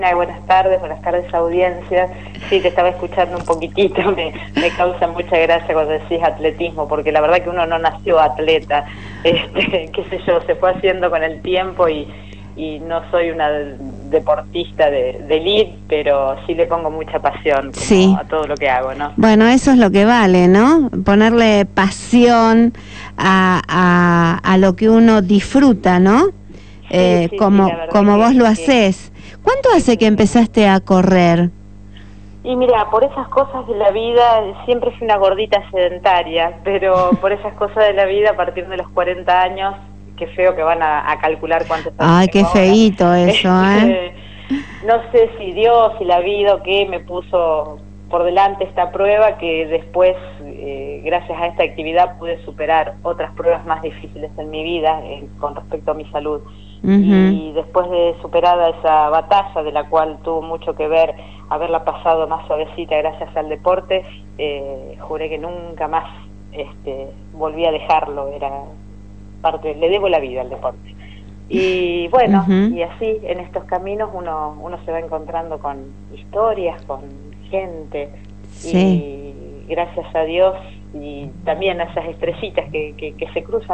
Buenas tardes audiencia. Sí, te estaba escuchando un poquitito, me causa mucha gracia cuando decís atletismo, porque la verdad que uno no nació atleta, qué sé yo, se fue haciendo con el tiempo y no soy una deportista de elite, pero sí le pongo mucha pasión como Sí. a todo lo que hago, ¿no? Bueno, eso es lo que vale, ¿no? Ponerle pasión a lo que uno disfruta, ¿no? Sí, la verdad Como vos lo que haces. ¿Cuánto hace que sí. empezaste a correr? Y mira, por esas cosas de la vida, siempre fui una gordita sedentaria, pero por esas cosas de la vida, a partir de los 40 años, qué feo que van a calcular cuántos años Ay, qué tengo ahora, feíto eso, ¿eh? este, no sé si Dios, si la vida o qué me puso por delante esta prueba que después, gracias a esta actividad, pude superar otras pruebas más difíciles en mi vida con respecto a mi salud. Mhm. Y después de superada esa batalla, de la cual tuvo mucho que ver haberla pasado más suavecita gracias al deporte, juré que nunca más volví a dejarlo, era parte, le debo la vida al deporte. Y bueno, Mhm. y así en estos caminos uno se va encontrando con historias, con gente, Sí. y gracias a Dios y también a esas estrellitas que se cruzan,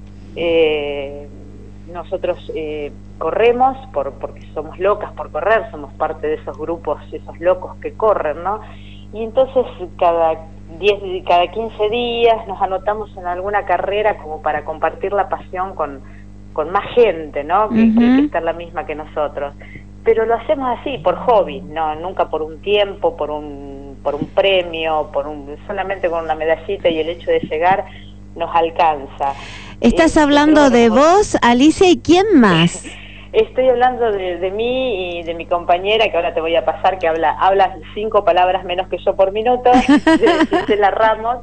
nosotros corremos porque somos locas por correr, somos parte de esos grupos, esos locos que corren, ¿no? Y entonces cada 15 días nos anotamos en alguna carrera como para compartir la pasión con más gente, ¿no? Que Mhm. está en la misma que nosotros. Pero lo hacemos así, por hobby, no, nunca por un tiempo, por un premio, solamente con una medallita, y el hecho de llegar nos alcanza. Estás Pero hablando bueno, de como vos, Alicia, ¿y quién más? estoy hablando de mí y de mi compañera, que ahora te voy a pasar, que habla 5 palabras menos que yo por minuto, de Gisela Ramos,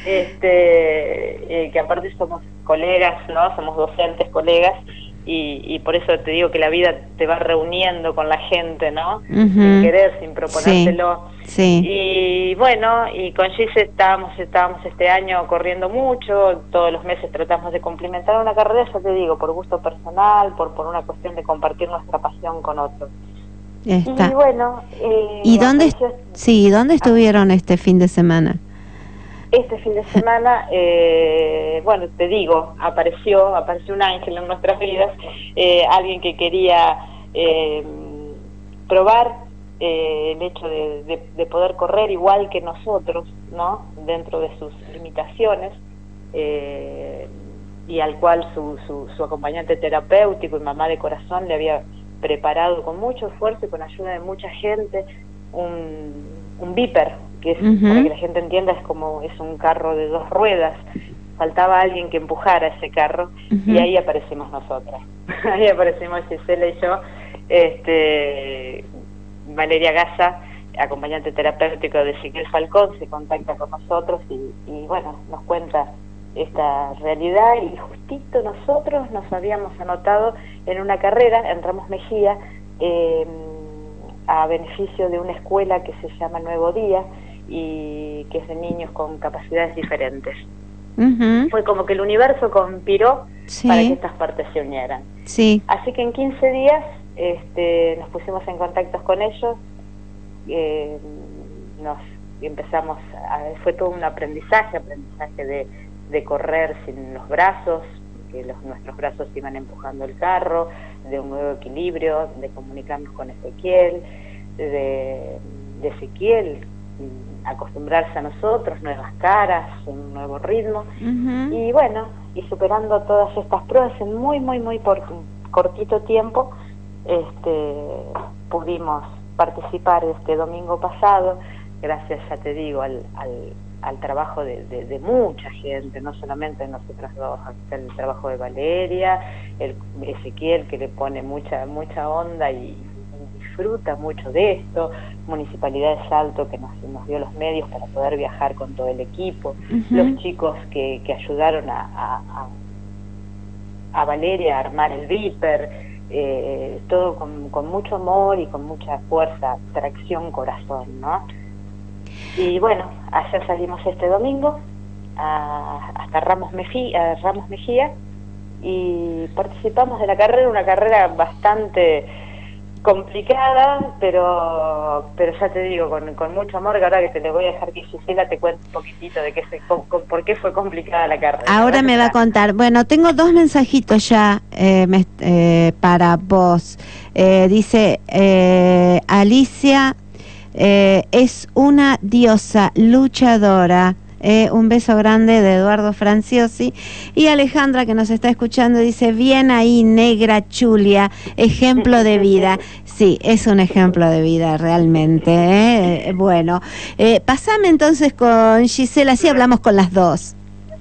que aparte somos colegas, ¿no? Somos docentes, colegas, y por eso te digo que la vida te va reuniendo con la gente, ¿no? Sin Mhm. querer, sin Sí, proponértelo. sí. Y bueno, y con Gise estábamos este año corriendo mucho, todos los meses tratamos de complementar una carrera, ya te digo, por gusto personal, por una cuestión de compartir nuestra pasión con otros. Y Está. bueno, ¿Y apareció sí, dónde estuvieron este fin de semana? este fin de semana, bueno, te digo, apareció un ángel en nuestras vidas, alguien que quería eh, probar el hecho de poder correr igual que nosotros, ¿no? Dentro de sus limitaciones, eh, y al cual su acompañante terapéutico y mamá de corazón le había preparado con mucho esfuerzo y con ayuda de mucha gente un Viper, que es, para que Mhm. la gente entienda, es un carro de 2 ruedas. Faltaba alguien que empujara ese carro, y Mhm. ahí aparecimos nosotras. Ahí aparecimos Gisela y yo, Valeria Gaza, acompañante terapéutico de Ezequiel Falcón, se contacta con nosotros y bueno, nos cuenta esta realidad, y justito nosotros nos habíamos anotado en una carrera en Ramos Mejía, a beneficio de una escuela que se llama Nuevo Día y que es de niños con capacidades diferentes. Mhm. Fue como que el universo conspiró para que Sí, estas partes se unieran. sí. Así que en 15 días nos pusimos en contacto con ellos, eh, nos empezamos, fue todo un aprendizaje de correr sin los brazos, que nuestros brazos iban empujando el carro, de un nuevo equilibrio, de comunicarnos con Ezequiel, de Ezequiel acostumbrarse a nosotros, nuevas caras, un nuevo ritmo, Mhm. y bueno, y superando todas estas pruebas en muy por cortito tiempo, pudimos participar este domingo pasado, gracias, ya te digo, al trabajo de mucha gente, no solamente de nosotras dos, el trabajo de Valeria, Ezequiel, que le pone mucha onda y disfruta mucho de esto, Municipalidad de Salto, que nos dio los medios para poder viajar con todo el equipo, los Mhm. chicos que ayudaron a Valeria a armar el Viper, todo con mucho amor y con mucha fuerza, tracción, corazón, ¿no? Y bueno, ayer salimos este domingo hasta Ramos Mejía, y participamos de la carrera, una carrera bastante complicada, pero ya te digo, con mucho amor, que ahora que te le voy a dejar que Gisela te cuente un poquitito de por qué fue complicada la carrera. Ahora me va a contar. Bueno, tengo 2 mensajitos ya para vos. Dice Alicia, es una diosa luchadora. Un beso grande de Eduardo Franciosi. Y Alejandra, que nos está escuchando, dice: bien ahí, negra Chulia, ejemplo de vida. Sí, es un ejemplo de vida realmente, ¿eh? Bueno, pasame entonces con Gisela, así hablamos con las dos.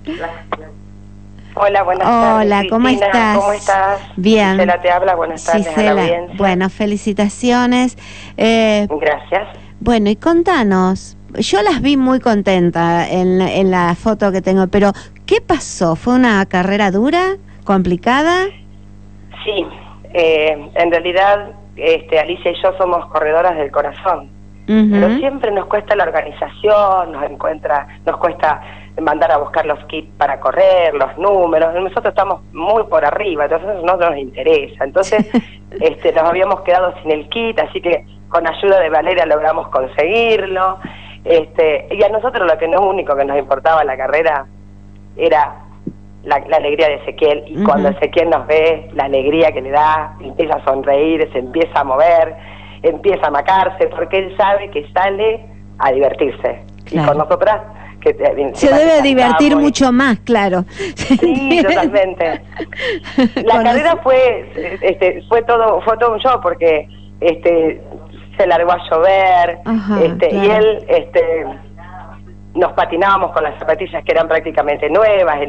Hola, buenas tardes. Hola, Cristina, ¿cómo estás? ¿Cómo estás? Bien. Gisela te habla, buenas tardes Gisela, a la audiencia. bueno, felicitaciones. Gracias. Bueno, y contanos, yo las vi muy contenta en la foto que tengo, pero ¿qué pasó? ¿Fue una carrera dura, complicada? Sí, en realidad Alicia y yo somos corredoras del corazón, pero siempre nos cuesta la organización, nos cuesta mandar a buscar los kits para correr, los números. Nosotros estamos muy por arriba, entonces no nos interesa. Entonces nos habíamos quedado sin el kit, así que con ayuda de Valeria logramos conseguirlo. Y a nosotros lo único que nos importaba en la carrera era la alegría de Ezequiel, y cuando Ezequiel nos ve, la alegría que le da, empieza a sonreír, se empieza a mover, empieza a macarse, porque él sabe que sale a divertirse. Claro. Y con nosotras se debe divertir mucho más, claro. Sí, totalmente. La carrera fue todo un show, porque se largó a llover. Ajá, claro. Y él nos patinábamos con las zapatillas que eran prácticamente nuevas,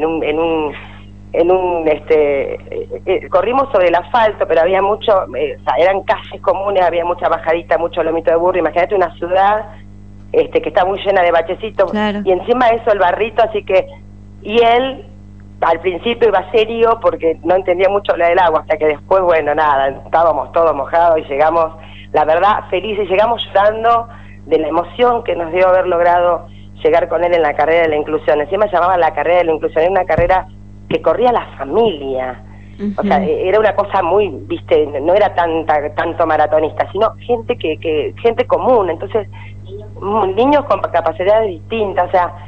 corrimos sobre el asfalto, pero había mucho, o sea, eran calles comunes, había mucha bajadita, mucho lomito de burro. Imagínate una ciudad que está muy llena de bachecitos, claro. Y encima de eso el barrito, así que, y él al principio iba serio porque no entendía mucho la del agua, hasta que después, bueno, nada, estábamos todos mojados y llegamos, la verdad, felices, llegamos llorando de la emoción que nos dio haber logrado llegar con él en la carrera de la inclusión. Encima llamaba la carrera de la inclusión, era una carrera que corría la familia. O sea, era una cosa muy, viste, no era tanto maratonista, sino gente gente común. Entonces, niños con capacidades distintas, o sea,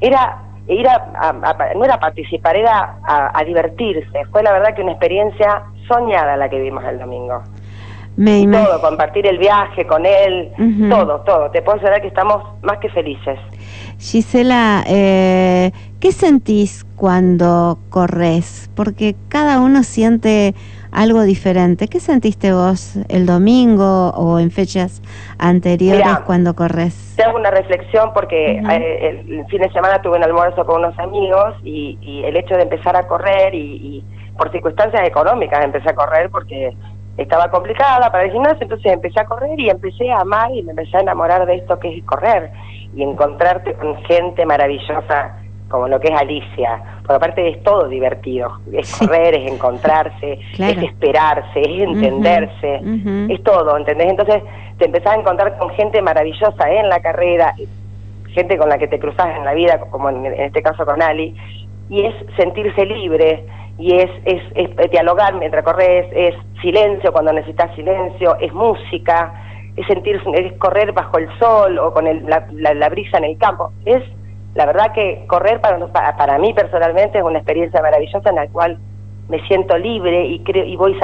no era participar, era a divertirse. Fue la verdad que una experiencia soñada la que vimos el domingo. Todo, compartir el viaje con él, todo. Te puedo asegurar que estamos más que felices. Gisela, ¿qué sentís cuando corres? Porque cada uno siente algo diferente. ¿Qué sentiste vos el domingo o en fechas anteriores? Mirá, cuando corres? Te hago una reflexión porque el fin de semana tuve un almuerzo con unos amigos y el hecho de empezar a correr y por circunstancias económicas empecé a correr porque estaba complicada para el gimnasio, entonces empecé a correr y empecé a amar y me empecé a enamorar de esto que es correr y encontrarte con gente maravillosa como lo que es Alicia, porque aparte es todo divertido, es correr, es encontrarse, claro. Es esperarse, es entenderse, es todo, ¿entendés? Entonces te empezás a encontrar con gente maravillosa en la carrera, gente con la que te cruzás en la vida, como en este caso con Ali, y es sentirse libre, y es dialogar mientras corres, es silencio cuando necesitas silencio, es música, es correr bajo el sol o con la brisa en el campo. Es la verdad que correr para mí personalmente es una experiencia maravillosa en la cual me siento libre y voy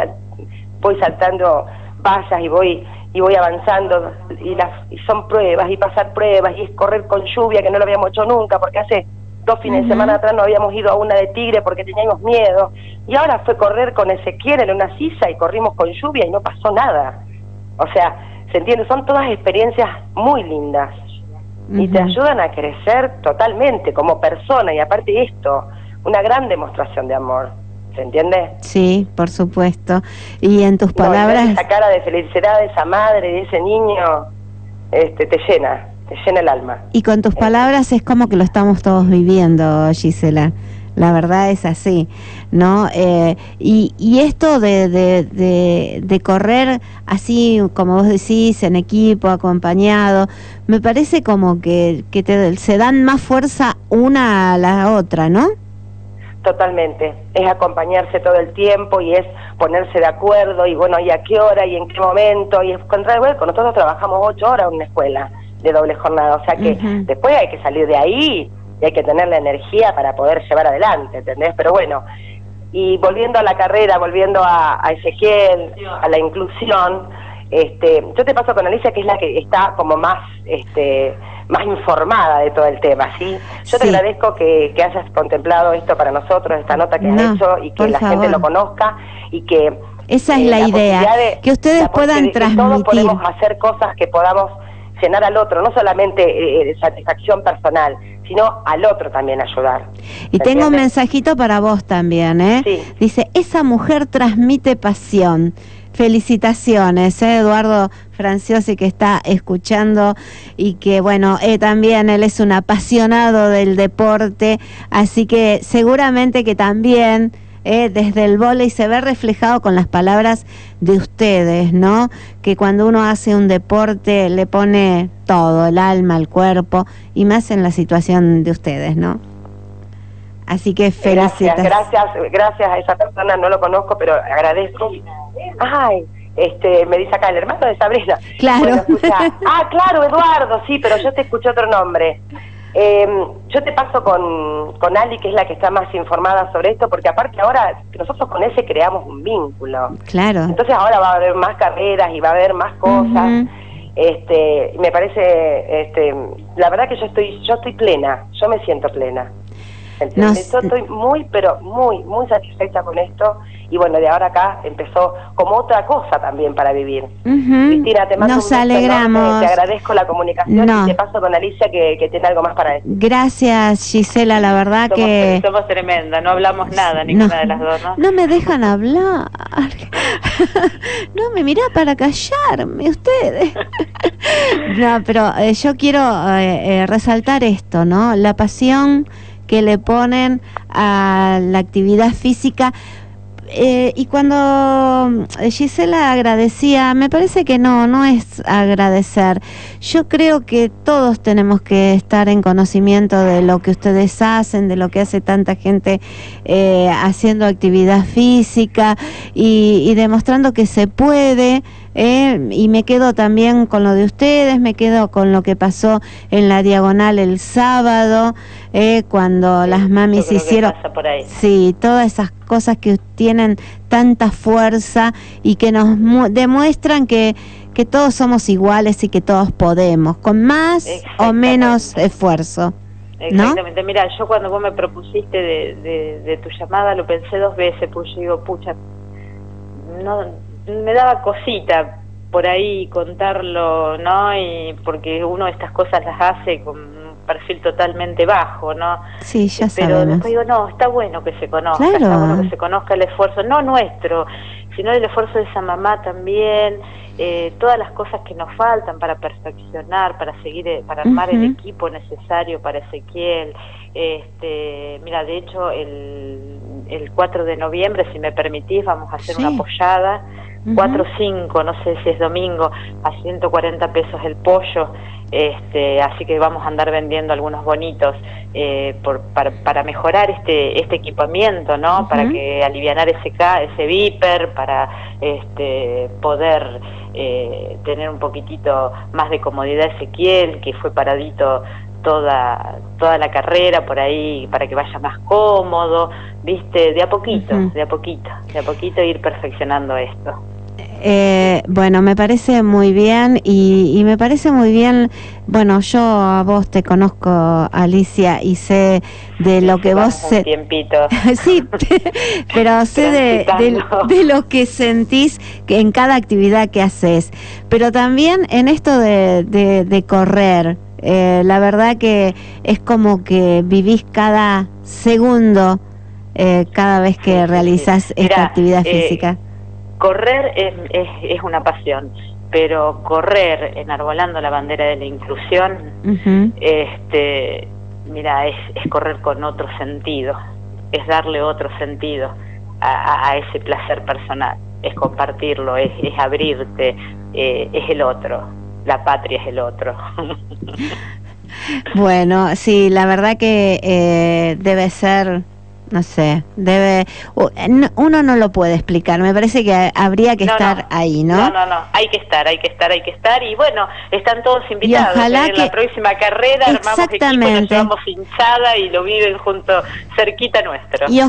saltando vallas y voy avanzando y son pruebas y pasar pruebas y es correr con lluvia que no lo habíamos hecho nunca porque hace 2 fines de semana atrás no habíamos ido a una de Tigre porque teníamos miedo, y ahora fue correr con Ezequiel en una sisa y corrimos con lluvia y no pasó nada. O sea, ¿se entiende? Son todas experiencias muy lindas y te ayudan a crecer totalmente como persona, y aparte esto, una gran demostración de amor. ¿Se entiende? Sí, por supuesto. Y en tus palabras... Esa cara de felicidad de esa madre, de ese niño, te llena el alma. Y con tus palabras es como que lo estamos todos viviendo, Gisela. La verdad es así, ¿no? Y esto de correr así, como vos decís, en equipo, acompañado, me parece como que se dan más fuerza una a la otra, ¿no? Totalmente, es acompañarse todo el tiempo y es ponerse de acuerdo y bueno, y a qué hora y en qué momento y encontrar hueco. Nosotros trabajamos 8 horas en una escuela de doble jornada, o sea que después hay que salir de ahí y hay que tener la energía para poder llevar adelante, ¿entendés? Pero bueno, y volviendo a la carrera, volviendo a Ezequiel, a la inclusión, yo te paso con Alicia, que es la que está como más más informada de todo el tema, ¿sí? Yo te agradezco que hayas contemplado esto para nosotros, esta nota que has hecho, y que la gente lo conozca, y que... Esa es la idea, que ustedes puedan transmitir. Todos podemos hacer cosas que podamos llenar al otro, no solamente satisfacción personal, sino al otro también ayudar. Y tengo un mensajito para vos también, ¿eh? Sí. Dice, esa mujer transmite pasión. Felicitaciones, Eduardo Franciosi, que está escuchando y que bueno, también él es un apasionado del deporte, así que seguramente que también desde el vóley se ve reflejado con las palabras de ustedes, ¿no? Que cuando uno hace un deporte le pone todo, el alma, el cuerpo, y más en la situación de ustedes, ¿no? Así que felicitaciones. Gracias a esa persona, no lo conozco, pero agradezco. Ay, me dice acá el hermano de Sabrina. Claro. Bueno, claro, Eduardo, sí, pero yo te escuché otro nombre. Yo te paso con Ali, que es la que está más informada sobre esto, porque aparte ahora nosotros con ese creamos un vínculo. Claro. Entonces ahora va a haber más carreras y va a haber más cosas. Me parece, la verdad que yo estoy plena, yo me siento plena. Yo estoy muy, pero muy satisfecha con esto, y bueno, de ahora acá empezó como otra cosa también para vivir. Cristina, te mando Nos alegramos. Enorme, te agradezco la comunicación y te paso con Alicia que tiene algo más para decir. Gracias, Gisela, la verdad que... Somos tremenda, no hablamos nada, ninguna de las dos, ¿no? No me dejan hablar. No me mirá para callarme, ustedes. No, pero yo quiero resaltar esto, ¿no? La pasión que le ponen a la actividad física, y cuando Gisela agradecía, me parece que no es agradecer. Yo creo que todos tenemos que estar en conocimiento de lo que ustedes hacen, de lo que hace tanta gente haciendo actividad física y demostrando que se puede. Y me quedo también con lo de ustedes, me quedo con lo que pasó en la Diagonal el sábado, cuando las mamis hicieron, sí, todas esas cosas que tienen tanta fuerza y que nos demuestran que todos somos iguales y que todos podemos, con más o menos esfuerzo. Exactamente, ¿no? Mira, yo cuando vos me propusiste de tu llamada lo pensé 2 veces, pues yo digo, pucha, no... Me daba cosita por ahí contarlo, ¿no? Y porque uno estas cosas las hace con un perfil totalmente bajo, ¿no? Sí, ya pero sabemos. Después digo, no, está bueno que se conozca, claro. Está bueno que se conozca el esfuerzo, no nuestro, sino el esfuerzo de esa mamá también, todas las cosas que nos faltan para perfeccionar, para seguir, para armar el equipo necesario para Ezequiel. Mira, de hecho, el 4 de noviembre, si me permitís, vamos a hacer una pollada, 4 o 5, no sé si es domingo, a 140 pesos el pollo, así que vamos a andar vendiendo algunos bonitos para mejorar este equipamiento, ¿no? Para que alivianar ese viper, para poder tener un poquitito más de comodidad Ezequiel, que fue paradito toda la carrera por ahí, para que vaya más cómodo, viste, de a poquito ir perfeccionando esto. Bueno, me parece muy bien y me parece muy bien, bueno, yo a vos te conozco, Alicia, y sé de lo que vos... un tiempito. Sí, pero sé de lo que sentís en cada actividad que haces, pero también en esto de correr. La verdad que es como que vivís cada segundo cada vez que realizás esta actividad física. Correr es una pasión, pero correr enarbolando la bandera de la inclusión, mira, es correr con otro sentido, es darle otro sentido a ese placer personal, es compartirlo, es abrirte, es el otro, la patria es el otro. Bueno, sí, la verdad que debe ser no sé, uno no lo puede explicar, me parece que habría que estar ahí, ¿no? No, hay que estar, y bueno, están todos invitados. Y ojalá en la próxima carrera armamos equipo, nos llevamos hinchada y lo viven junto, cerquita nuestro. Y